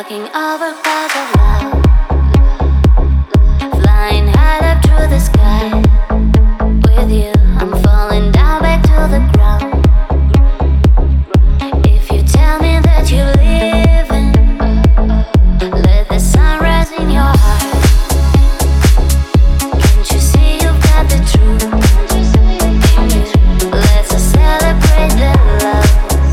Walking over clouds of love, flying high up through the sky. With you, I'm falling down back to the ground. If you tell me that you're leaving, let the sun rise in your heart. Can't you see you've got the truth in you? Let's celebrate the love.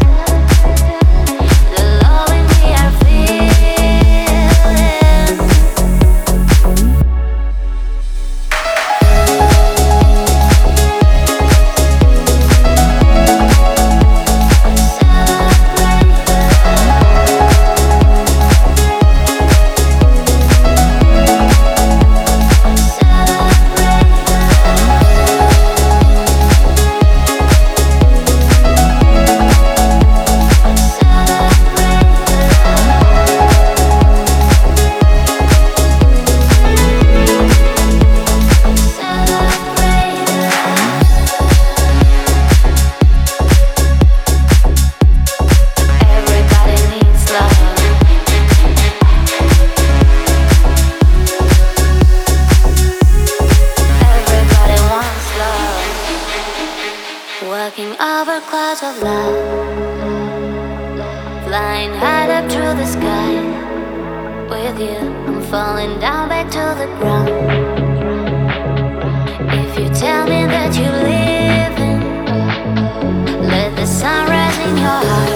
Walking over clouds of love, flying high up through the sky. With you, I'm falling down back to the ground. If you tell me that you're leaving, let the sun rise in your heart.